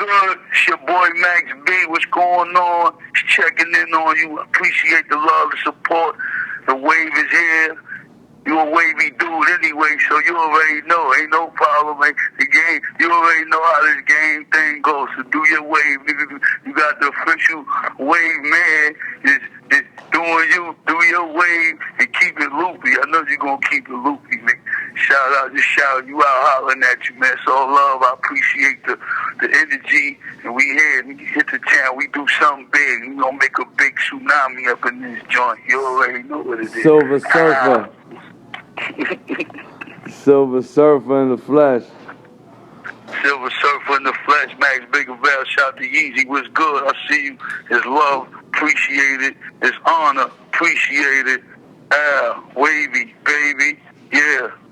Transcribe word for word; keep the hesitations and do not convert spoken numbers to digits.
good? It's your boy Max B. What's going on? Just checking in on you. Appreciate the love, the support. The wave is here. You a wavy dude anyway, so you already know. Ain't no problem, man. The game, you already know how this game thing goes. So do your wave, nigga. You got the official wave man. Just, just doing you, do your wave, and keep it loopy. I know you're going to keep it loopy, man. Shout out, just shout you out, hollering at you, man. It's all love. I appreciate the, the energy. And we here, we hit the town. We do something big. We gonna make a big tsunami up in this joint. You already know what it is. Silver Surfer. Silver Surfer in the flesh. Silver Surfer in the flesh. Max Biggerville. Shout to Yeezy. What's good? I see you. It's love. Appreciate it. It's honor. Appreciate it. Ah, wavy, baby. Yeah.